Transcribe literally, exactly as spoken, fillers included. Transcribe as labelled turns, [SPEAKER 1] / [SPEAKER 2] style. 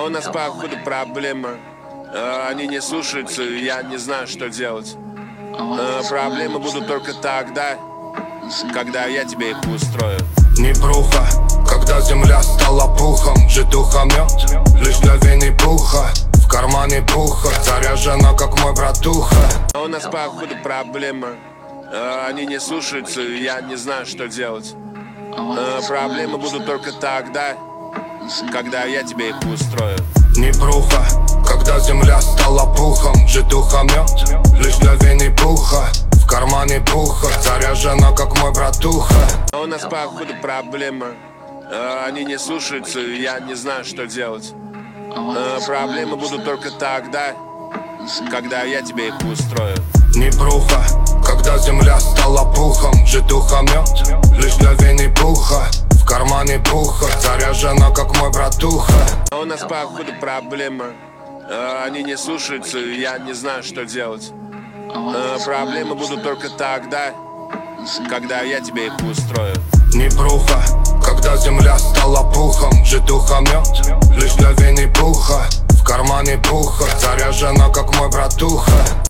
[SPEAKER 1] у нас походу проблема. А, Они не слушаются, я не знаю, что делать. А, Проблемы будут только тогда, когда я тебе их устрою.
[SPEAKER 2] Непруха, когда земля стала пухом, житуха мед, лишь для вины пуха. В кармане пуха, заряжена, как мой братуха.
[SPEAKER 1] А у нас походу проблема. А, Они не слушаются, я не знаю, что делать. А, Проблемы будут только тогда, когда я тебе их устрою.
[SPEAKER 2] Непруха, когда земля стала пухом, житуха мед, лишь для вины пуха. В кармане пуха, заряжена, как мой братуха.
[SPEAKER 1] А у нас походу проблема. А, Они не слушаются, я не знаю, что делать. А, Проблемы будут только тогда, когда я тебе их устрою.
[SPEAKER 2] Непруха, когда земля стала пухом, житуха мед, лишь для вины пуха. В кармане пуха, заряжена, как мой братуха.
[SPEAKER 1] А у нас походу проблема. А, Они не слушаются, я не знаю, что делать. А, Проблемы будут только тогда, когда я тебе их устрою.
[SPEAKER 2] Непруха, когда земля стала пухом, житуха мед, лишь для вины пуха. В кармане пуха, заряжена, как мой братуха.